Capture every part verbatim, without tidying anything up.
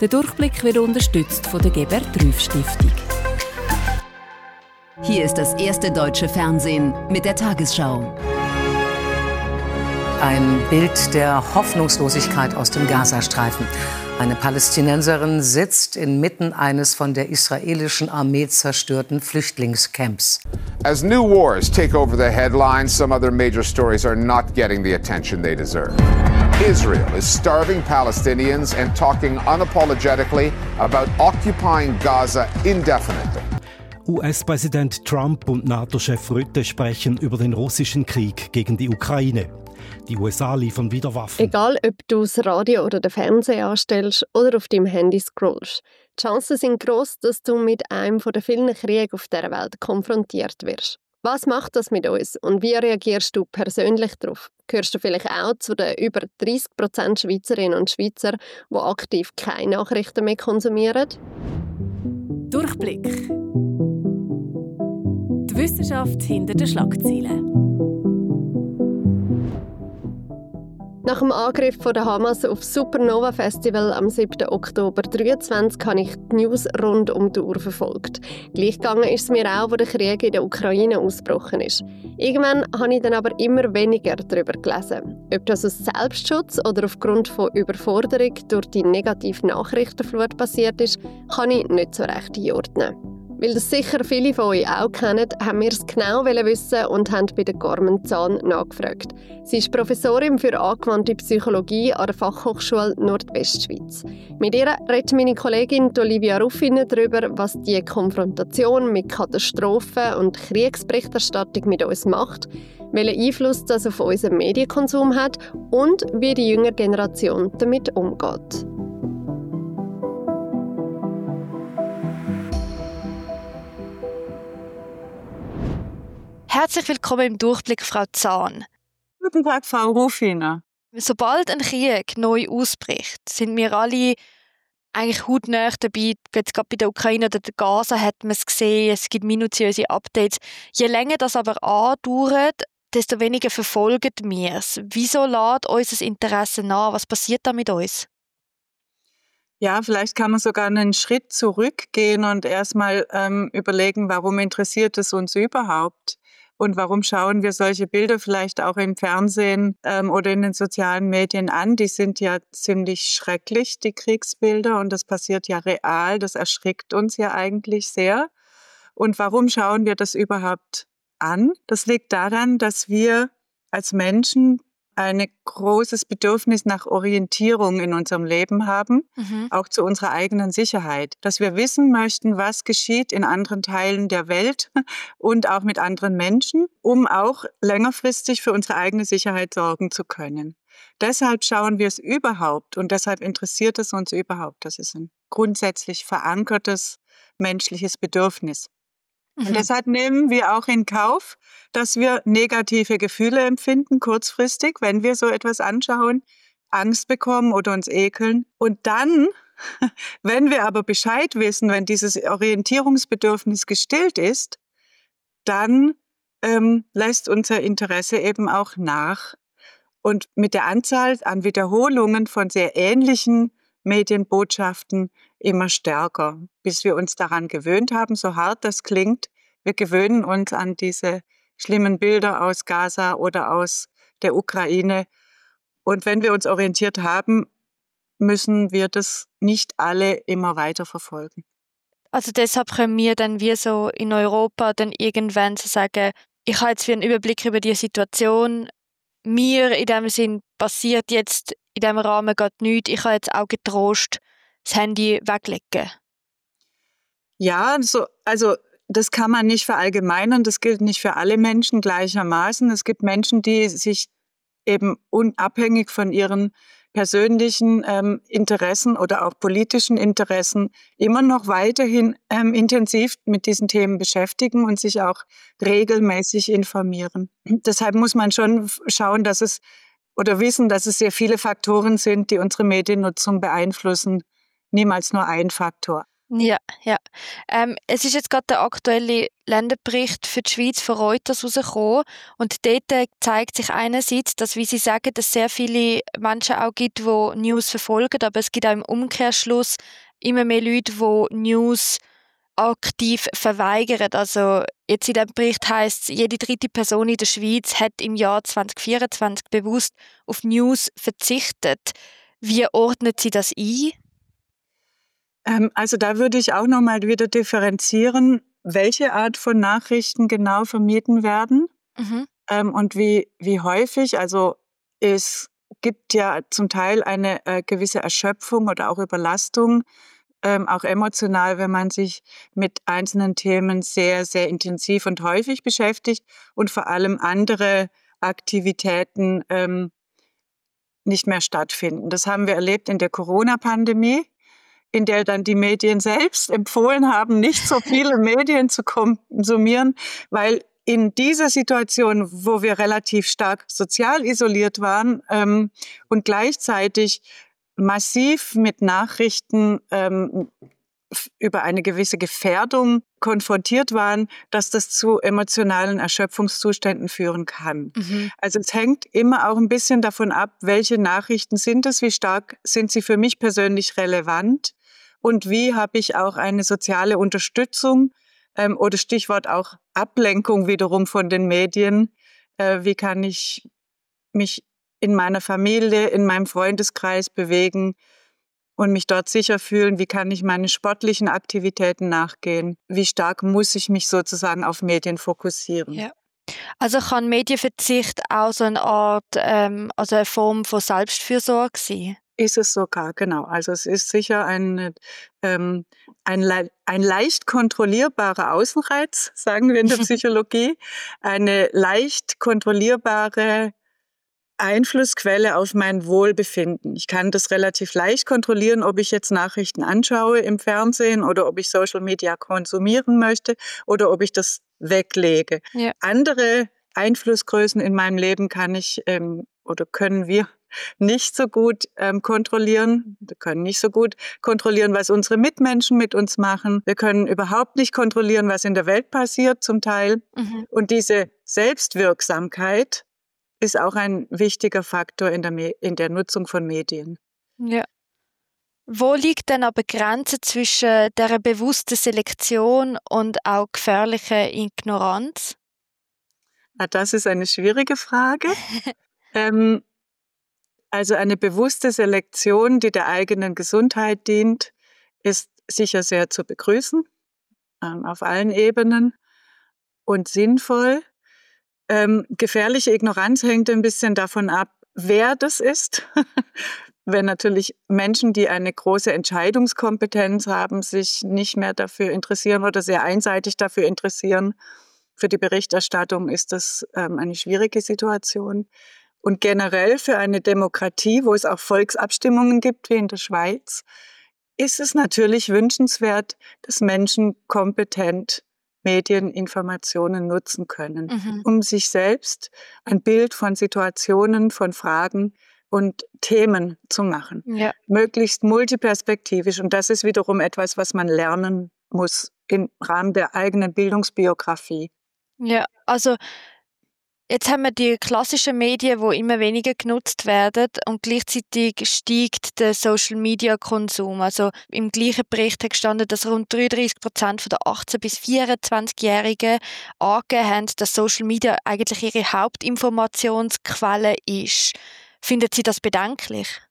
Der Durchblick wird unterstützt von der Geber-Trüff-Stiftung. Hier ist das erste deutsche Fernsehen mit der Tagesschau. Ein Bild der Hoffnungslosigkeit aus dem Gazastreifen. Eine Palästinenserin sitzt inmitten eines von der israelischen Armee zerstörten Flüchtlingscamps. As new wars take over the headlines, some other major stories are not getting the attention they deserve. Israel is starving Palestinians and talking unapologetically about occupying Gaza indefinitely. U S-Präsident Trump und NATO-Chef Rutte sprechen über den russischen Krieg gegen die Ukraine. Die U S A liefern wieder Waffen. Egal, ob du das Radio oder den Fernseher anstellst oder auf deinem Handy scrollst, die Chancen sind gross, dass du mit einem der vielen Kriege auf dieser Welt konfrontiert wirst. Was macht das mit uns und wie reagierst du persönlich darauf? Gehörst du vielleicht auch zu den über dreißig Prozent Schweizerinnen und Schweizer, die aktiv keine Nachrichten mehr konsumieren? Durchblick. Die Wissenschaft hinter den Schlagzeilen. Nach dem Angriff von der Hamas auf das Supernova Festival am siebten Oktober zweitausenddreiundzwanzig habe ich die News rund um die Uhr verfolgt. Gleich gegangen ist es mir auch, wo der Krieg in der Ukraine ausgebrochen ist. Irgendwann habe ich dann aber immer weniger darüber gelesen. Ob das aus Selbstschutz oder aufgrund von Überforderung durch die negative Nachrichtenflut passiert ist, kann ich nicht so recht einordnen. Weil das sicher viele von euch auch kennen, haben wir es genau wissen und haben bei der Carmen Zahn nachgefragt. Sie ist Professorin für angewandte Psychologie an der Fachhochschule Nordwestschweiz. Mit ihr redet meine Kollegin Olivia Ruffin darüber, was die Konfrontation mit Katastrophen und Kriegsberichterstattung mit uns macht, welchen Einfluss das auf unseren Medienkonsum hat und wie die jüngere Generation damit umgeht. Herzlich willkommen im Durchblick, Frau Zahn. Guten Tag, Frau Ruffiner. Sobald ein Krieg neu ausbricht, sind wir alle eigentlich hautnah dabei. Jetzt gerade bei der Ukraine oder der Gaza hat man es gesehen, es gibt minutiöse Updates. Je länger das aber andauert, desto weniger verfolgen wir es. Wieso lässt uns das Interesse nach? Was passiert da mit uns? Ja, vielleicht kann man sogar einen Schritt zurückgehen und erstmal ähm, überlegen, warum interessiert es uns überhaupt? Und warum schauen wir solche Bilder vielleicht auch im Fernsehen ähm, oder in den sozialen Medien an? Die sind ja ziemlich schrecklich, die Kriegsbilder. Und das passiert ja real. Das erschrickt uns ja eigentlich sehr. Und warum schauen wir das überhaupt an? Das liegt daran, dass wir als Menschen ein großes Bedürfnis nach Orientierung in unserem Leben haben, mhm. auch zu unserer eigenen Sicherheit. Dass wir wissen möchten, was geschieht in anderen Teilen der Welt und auch mit anderen Menschen, um auch längerfristig für unsere eigene Sicherheit sorgen zu können. Deshalb schauen wir es überhaupt und deshalb interessiert es uns überhaupt. Das ist ein grundsätzlich verankertes menschliches Bedürfnis. Mhm. Und deshalb nehmen wir auch in Kauf, dass wir negative Gefühle empfinden, kurzfristig, wenn wir so etwas anschauen, Angst bekommen oder uns ekeln. Und dann, wenn wir aber Bescheid wissen, wenn dieses Orientierungsbedürfnis gestillt ist, dann ähm, lässt unser Interesse eben auch nach. Und mit der Anzahl an Wiederholungen von sehr ähnlichen Medienbotschaften immer stärker, bis wir uns daran gewöhnt haben, so hart das klingt. Wir gewöhnen uns an diese schlimmen Bilder aus Gaza oder aus der Ukraine. Und wenn wir uns orientiert haben, müssen wir das nicht alle immer weiter verfolgen. Also deshalb können wir dann wie so in Europa dann irgendwann so sagen, ich habe jetzt wie einen Überblick über die Situation. Mir in dem Sinn passiert jetzt in diesem Rahmen gerade nichts. Ich habe jetzt auch getrost das Handy weglegen. Ja, so, also das kann man nicht verallgemeinern. Das gilt nicht für alle Menschen gleichermaßen. Es gibt Menschen, die sich eben unabhängig von ihren persönlichen ähm, Interessen oder auch politischen Interessen immer noch weiterhin ähm, intensiv mit diesen Themen beschäftigen und sich auch regelmäßig informieren. Deshalb muss man schon schauen, dass es oder wissen, dass es sehr viele Faktoren sind, die unsere Mediennutzung beeinflussen. Niemals nur ein Faktor. Ja, ja. Ähm, es ist jetzt gerade der aktuelle Länderbericht für die Schweiz von Reuters rausgekommen und dort zeigt sich einerseits, dass, wie Sie sagen, es sehr viele Menschen auch gibt, die News verfolgen, aber es gibt auch im Umkehrschluss immer mehr Leute, die News aktiv verweigern. Also jetzt in diesem Bericht heisst es, jede dritte Person in der Schweiz hat im Jahr zwanzig vierundzwanzig bewusst auf News verzichtet. Wie ordnet Sie das ein? Ähm, also da würde ich auch noch mal wieder differenzieren, welche Art von Nachrichten genau vermieden werden Mhm. ähm, und wie, wie häufig. Also es gibt ja zum Teil eine äh, gewisse Erschöpfung oder auch Überlastung, ähm, auch emotional, wenn man sich mit einzelnen Themen sehr, sehr intensiv und häufig beschäftigt und vor allem andere Aktivitäten ähm, nicht mehr stattfinden. Das haben wir erlebt in der Corona-Pandemie, in der dann die Medien selbst empfohlen haben, nicht so viele Medien zu konsumieren, weil in dieser Situation, wo wir relativ stark sozial isoliert waren ähm, und gleichzeitig massiv mit Nachrichten ähm, über eine gewisse Gefährdung konfrontiert waren, dass das zu emotionalen Erschöpfungszuständen führen kann. Mhm. Also es hängt immer auch ein bisschen davon ab, welche Nachrichten sind es, wie stark sind sie für mich persönlich relevant und wie habe ich auch eine soziale Unterstützung ähm, oder Stichwort auch Ablenkung wiederum von den Medien. Äh, wie kann ich mich in meiner Familie, in meinem Freundeskreis bewegen und mich dort sicher fühlen? Wie kann ich meine sportlichen Aktivitäten nachgehen? Wie stark muss ich mich sozusagen auf Medien fokussieren? Ja. Also kann Medienverzicht auch so eine Art, ähm, also eine Form von Selbstfürsorge sein? Ist es sogar, genau. Also es ist sicher ein, ähm, ein, le- ein leicht kontrollierbarer Außenreiz, sagen wir in der Psychologie. Eine leicht kontrollierbare Einflussquelle auf mein Wohlbefinden. Ich kann das relativ leicht kontrollieren, ob ich jetzt Nachrichten anschaue im Fernsehen oder ob ich Social Media konsumieren möchte oder ob ich das weglege. Ja. Andere Einflussgrößen in meinem Leben kann ich ähm, oder können wir nicht so gut ähm, kontrollieren. Wir können nicht so gut kontrollieren, was unsere Mitmenschen mit uns machen. Wir können überhaupt nicht kontrollieren, was in der Welt passiert zum Teil. Mhm. Und diese Selbstwirksamkeit ist auch ein wichtiger Faktor in der, Me- in der Nutzung von Medien. Ja. Wo liegt denn aber die Grenze zwischen der bewussten Selektion und auch gefährlicher Ignoranz? Na, das ist eine schwierige Frage. ähm, also eine bewusste Selektion, die der eigenen Gesundheit dient, ist sicher sehr zu begrüßen, ähm, auf allen Ebenen und sinnvoll. Ähm, gefährliche Ignoranz hängt ein bisschen davon ab, wer das ist. Wenn natürlich Menschen, die eine große Entscheidungskompetenz haben, sich nicht mehr dafür interessieren oder sehr einseitig dafür interessieren, für die Berichterstattung ist das ähm, eine schwierige Situation. Und generell für eine Demokratie, wo es auch Volksabstimmungen gibt, wie in der Schweiz, ist es natürlich wünschenswert, dass Menschen kompetent Medieninformationen nutzen können, Mhm. um sich selbst ein Bild von Situationen, von Fragen und Themen zu machen. Ja. Möglichst multiperspektivisch. Und das ist wiederum etwas, was man lernen muss im Rahmen der eigenen Bildungsbiografie. Ja, also jetzt haben wir die klassischen Medien, die immer weniger genutzt werden und gleichzeitig steigt der Social-Media-Konsum. Also im gleichen Bericht hat gestanden, dass rund dreiunddreißig Prozent der achtzehn- bis vierundzwanzigjährigen angegeben haben, dass Social Media eigentlich ihre Hauptinformationsquelle ist. Finden Sie das bedenklich?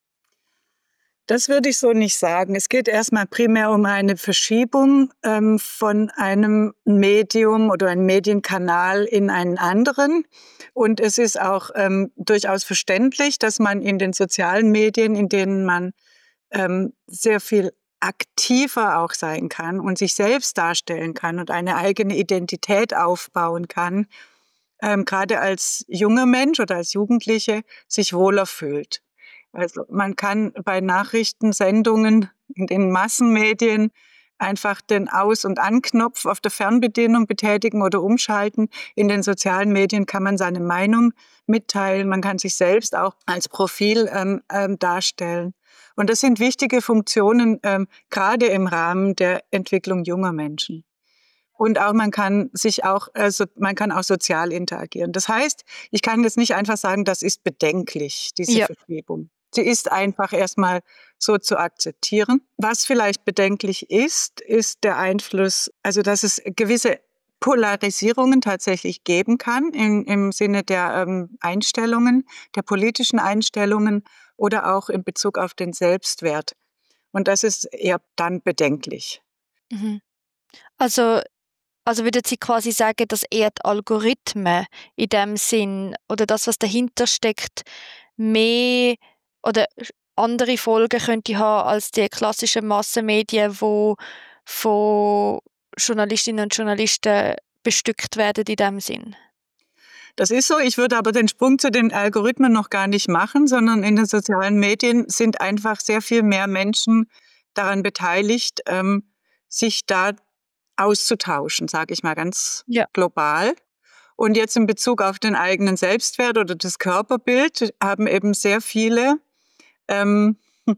Das würde ich so nicht sagen. Es geht erstmal primär um eine Verschiebung ähm, von einem Medium oder einem Medienkanal in einen anderen. Und es ist auch ähm, durchaus verständlich, dass man in den sozialen Medien, in denen man ähm, sehr viel aktiver auch sein kann und sich selbst darstellen kann und eine eigene Identität aufbauen kann, ähm, gerade als junger Mensch oder als Jugendliche sich wohler fühlt. Also man kann bei Nachrichtensendungen in den Massenmedien einfach den Aus- und Anknopf auf der Fernbedienung betätigen oder umschalten. In den sozialen Medien kann man seine Meinung mitteilen. Man kann sich selbst auch als Profil ähm, ähm, darstellen. Und das sind wichtige Funktionen, ähm, gerade im Rahmen der Entwicklung junger Menschen. Und auch man kann sich auch, also man kann auch sozial interagieren. Das heißt, ich kann jetzt nicht einfach sagen, das ist bedenklich, diese Ja. Verschiebung. Sie ist einfach erstmal so zu akzeptieren. Was vielleicht bedenklich ist, ist der Einfluss, also dass es gewisse Polarisierungen tatsächlich geben kann in, im Sinne der ähm, Einstellungen, der politischen Einstellungen oder auch in Bezug auf den Selbstwert. Und das ist eher dann bedenklich. Mhm. Also, also würden Sie quasi sagen, dass eher die Algorithmen in dem Sinn oder das, was dahinter steckt, mehr oder andere Folgen könnte haben als die klassischen Massenmedien, die von Journalistinnen und Journalisten bestückt werden in dem Sinn? Das ist so. Ich würde aber den Sprung zu den Algorithmen noch gar nicht machen, sondern in den sozialen Medien sind einfach sehr viel mehr Menschen daran beteiligt, ähm, sich da auszutauschen, sage ich mal ganz Ja. global. Und jetzt in Bezug auf den eigenen Selbstwert oder das Körperbild haben eben sehr viele ähm,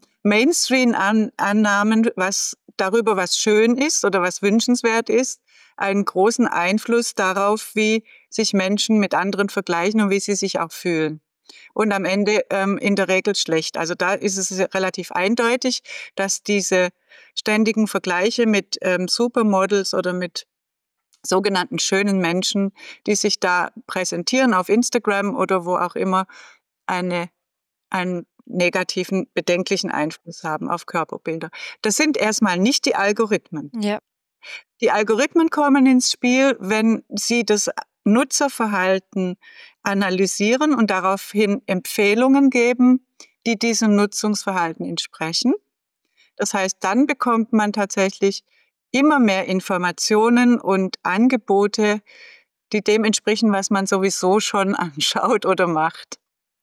Mainstream-Annahmen was, darüber, was schön ist oder was wünschenswert ist, einen großen Einfluss darauf, wie sich Menschen mit anderen vergleichen und wie sie sich auch fühlen. Und am Ende ähm, in der Regel schlecht. Also da ist es relativ eindeutig, dass diese ständigen Vergleiche mit ähm, Supermodels oder mit sogenannten schönen Menschen, die sich da präsentieren auf Instagram oder wo auch immer, eine, einen negativen, bedenklichen Einfluss haben auf Körperbilder. Das sind erstmal nicht die Algorithmen. Ja. Die Algorithmen kommen ins Spiel, wenn sie das Nutzerverhalten analysieren und daraufhin Empfehlungen geben, die diesem Nutzungsverhalten entsprechen. Das heißt, dann bekommt man tatsächlich immer mehr Informationen und Angebote, die dem entsprechen, was man sowieso schon anschaut oder macht.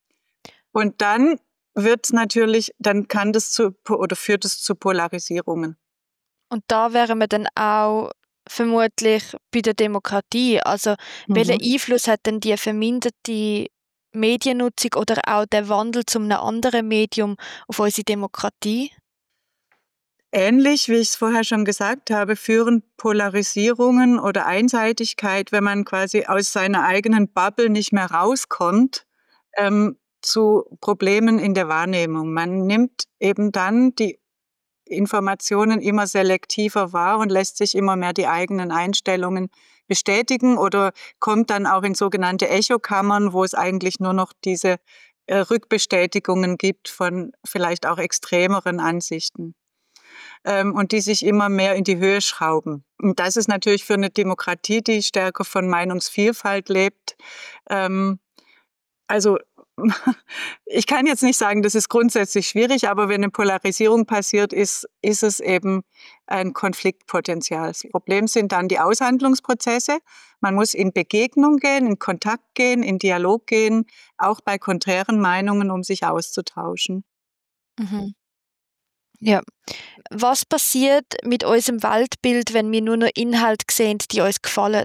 Und dann wird natürlich, dann kann das zu, oder führt es zu Polarisierungen. Und da wären wir dann auch vermutlich bei der Demokratie. Also, mhm. welchen Einfluss hat denn die verminderte Mediennutzung oder auch der Wandel zu einem anderen Medium auf unsere Demokratie? Ähnlich, wie ich es vorher schon gesagt habe, führen Polarisierungen oder Einseitigkeit, wenn man quasi aus seiner eigenen Bubble nicht mehr rauskommt, ähm, zu Problemen in der Wahrnehmung. Man nimmt eben dann die Informationen immer selektiver wahr und lässt sich immer mehr die eigenen Einstellungen bestätigen oder kommt dann auch in sogenannte Echokammern, wo es eigentlich nur noch diese äh, Rückbestätigungen gibt von vielleicht auch extremeren Ansichten ähm, und die sich immer mehr in die Höhe schrauben. Und das ist natürlich für eine Demokratie, die stärker von Meinungsvielfalt lebt. Ähm, also ich kann jetzt nicht sagen, das ist grundsätzlich schwierig, aber wenn eine Polarisierung passiert ist, ist es eben ein Konfliktpotenzial. Das Problem sind dann die Aushandlungsprozesse. Man muss in Begegnung gehen, in Kontakt gehen, in Dialog gehen, auch bei konträren Meinungen, um sich auszutauschen. Mhm. Ja. Was passiert mit unserem Weltbild, wenn wir nur noch Inhalte sehen, die uns gefallen?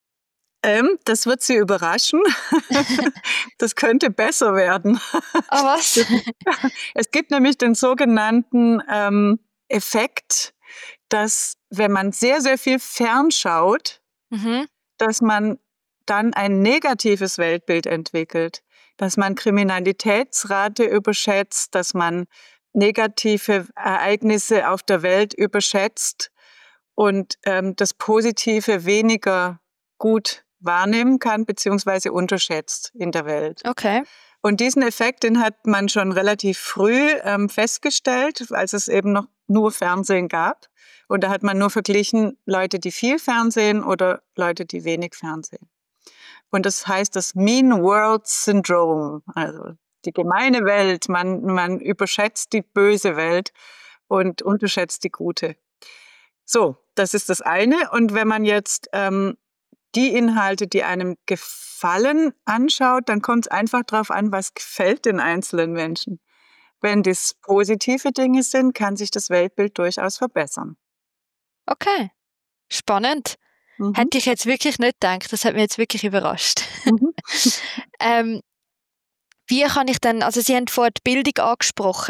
Ähm, das wird Sie überraschen. Das könnte besser werden. Ah, was? Es gibt nämlich den sogenannten ähm, Effekt, dass wenn man sehr, sehr viel fernschaut, mhm. dass man dann ein negatives Weltbild entwickelt, dass man Kriminalitätsrate überschätzt, dass man negative Ereignisse auf der Welt überschätzt und ähm, das Positive weniger gut wahrnehmen kann, beziehungsweise unterschätzt in der Welt. Okay. Und diesen Effekt, den hat man schon relativ früh ähm, festgestellt, als es eben noch nur Fernsehen gab. Und da hat man nur verglichen, Leute, die viel Fernsehen oder Leute, die wenig Fernsehen. Und das heißt das Mean World Syndrome, also die gemeine Welt. Man, man überschätzt die böse Welt und unterschätzt die gute. So, das ist das eine. Und wenn man jetzt ähm, die Inhalte, die einem gefallen, anschaut, dann kommt es einfach darauf an, was gefällt den einzelnen Menschen. Wenn das positive Dinge sind, kann sich das Weltbild durchaus verbessern. Okay, spannend. Mhm. Hätte ich jetzt wirklich nicht gedacht. Das hat mich jetzt wirklich überrascht. Mhm. ähm, wie kann ich denn, also Sie haben vorhin die Bildung angesprochen,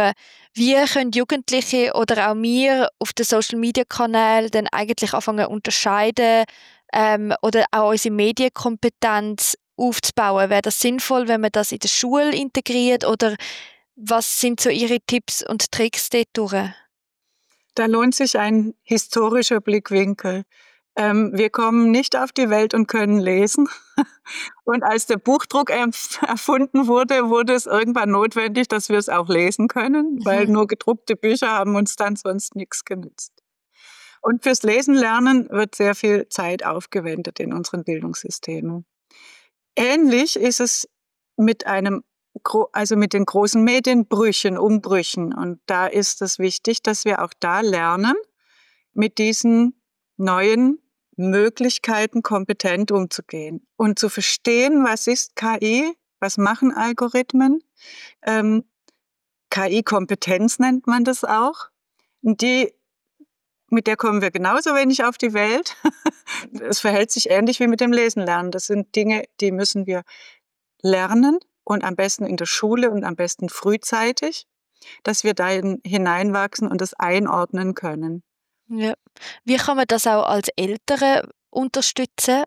Wie können Jugendliche oder auch wir auf den Social-Media-Kanälen dann eigentlich anfangen zu unterscheiden ähm, oder auch unsere Medienkompetenz aufzubauen? Wäre das sinnvoll, wenn man das in der Schule integriert oder was sind so Ihre Tipps und Tricks dort? Da lohnt sich ein historischer Blickwinkel. Ähm, wir kommen nicht auf die Welt und können lesen. Und als der Buchdruck erfunden wurde, wurde es irgendwann notwendig, dass wir es auch lesen können, weil nur gedruckte Bücher haben uns dann sonst nichts genützt. Und fürs Lesen lernen wird sehr viel Zeit aufgewendet in unseren Bildungssystemen. Ähnlich ist es mit einem also mit den großen Medienbrüchen, Umbrüchen. Und da ist es wichtig, dass wir auch da lernen, mit diesen neuen Möglichkeiten kompetent umzugehen und zu verstehen, was ist K I, was machen Algorithmen. Ähm, K I-Kompetenz nennt man das auch. Und die, mit der kommen wir genauso wenig auf die Welt. Es verhält sich ähnlich wie mit dem Lesen lernen. Das sind Dinge, die müssen wir lernen. Und am besten in der Schule und am besten frühzeitig, dass wir da hineinwachsen und das einordnen können. Ja. Wie kann man das auch als Eltern unterstützen?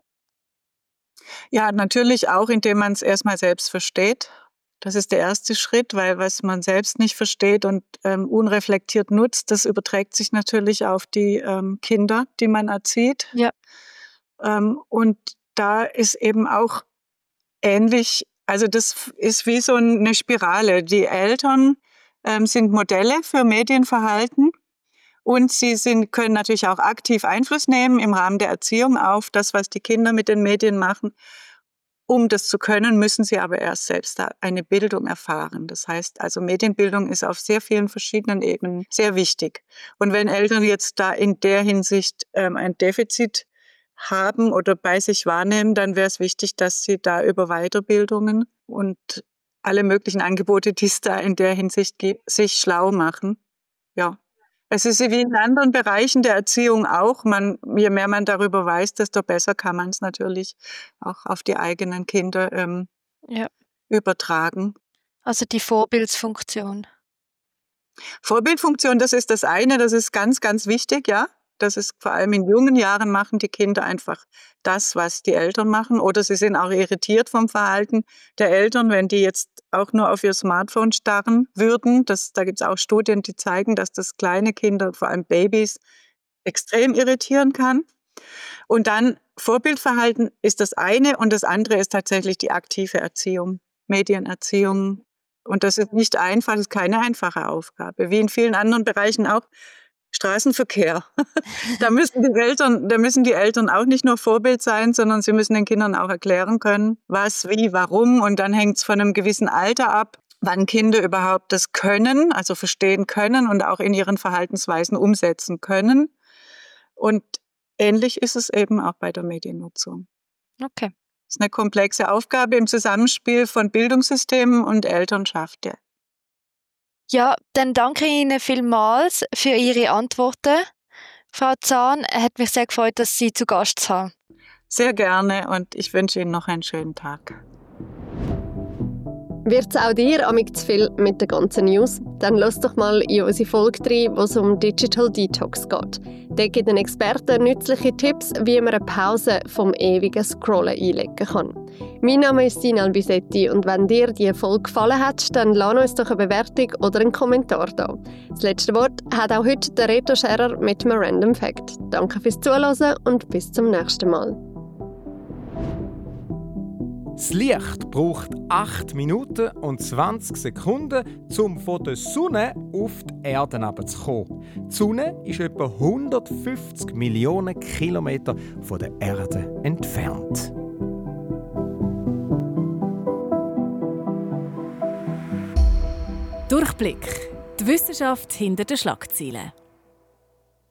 Ja, natürlich auch, indem man es erstmal selbst versteht. Das ist der erste Schritt, weil was man selbst nicht versteht und ähm, unreflektiert nutzt, das überträgt sich natürlich auf die ähm, Kinder, die man erzieht. Ja. Ähm, und da ist eben auch ähnlich. Also das ist wie so eine Spirale. Die Eltern ähm, sind Modelle für Medienverhalten und sie sind, können natürlich auch aktiv Einfluss nehmen im Rahmen der Erziehung auf das, was die Kinder mit den Medien machen. Um das zu können, müssen sie aber erst selbst eine Bildung erfahren. Das heißt, also Medienbildung ist auf sehr vielen verschiedenen Ebenen sehr wichtig. Und wenn Eltern jetzt da in der Hinsicht ähm, ein Defizit haben oder bei sich wahrnehmen, dann wäre es wichtig, dass sie da über Weiterbildungen und alle möglichen Angebote, die es da in der Hinsicht gibt, sich schlau machen. Ja. Es ist wie in anderen Bereichen der Erziehung auch. Man, je mehr man darüber weiß, desto besser kann man es natürlich auch auf die eigenen Kinder ähm, ja. übertragen. Also die Vorbildsfunktion. Vorbildfunktion, das ist das eine, das ist ganz, ganz wichtig, ja. Das ist vor allem in jungen Jahren machen die Kinder einfach das, was die Eltern machen. Oder sie sind auch irritiert vom Verhalten der Eltern, wenn die jetzt auch nur auf ihr Smartphone starren würden. Das, da gibt es auch Studien, die zeigen, dass das kleine Kinder, vor allem Babys, extrem irritieren kann. Und dann Vorbildverhalten ist das eine und das andere ist tatsächlich die aktive Erziehung, Medienerziehung. Und das ist nicht einfach, das ist keine einfache Aufgabe. Wie in vielen anderen Bereichen auch. Straßenverkehr. Da müssen die Eltern, da müssen die Eltern auch nicht nur Vorbild sein, sondern sie müssen den Kindern auch erklären können, was, wie, warum. Und dann hängt es von einem gewissen Alter ab, wann Kinder überhaupt das können, also verstehen können und auch in ihren Verhaltensweisen umsetzen können. Und ähnlich ist es eben auch bei der Mediennutzung. Okay. Das ist eine komplexe Aufgabe im Zusammenspiel von Bildungssystemen und Elternschaft. Ja. Ja, dann danke Ihnen vielmals für Ihre Antworten. Frau Zahn, es hat mich sehr gefreut, dass Sie zu Gast haben. Sehr gerne und ich wünsche Ihnen noch einen schönen Tag. Wird es auch dir amig zu viel mit den ganzen News? Dann lass doch mal in unsere Folge rein, wo es um Digital Detox geht. Dort gibt ein Experte nützliche Tipps, wie man eine Pause vom ewigen Scrollen einlegen kann. Mein Name ist Sina Albisetti und wenn dir diese Folge gefallen hat, dann lass uns doch eine Bewertung oder einen Kommentar da. Das letzte Wort hat auch heute der Reto Scherer mit einem Random Fact. Danke fürs Zuhören und bis zum nächsten Mal. Das Licht braucht acht Minuten und zwanzig Sekunden, um von der Sonne auf die Erde herunterzukommen. Die Sonne ist etwa hundertfünfzig Millionen Kilometer von der Erde entfernt. Durchblick. Die Wissenschaft hinter den Schlagzeilen.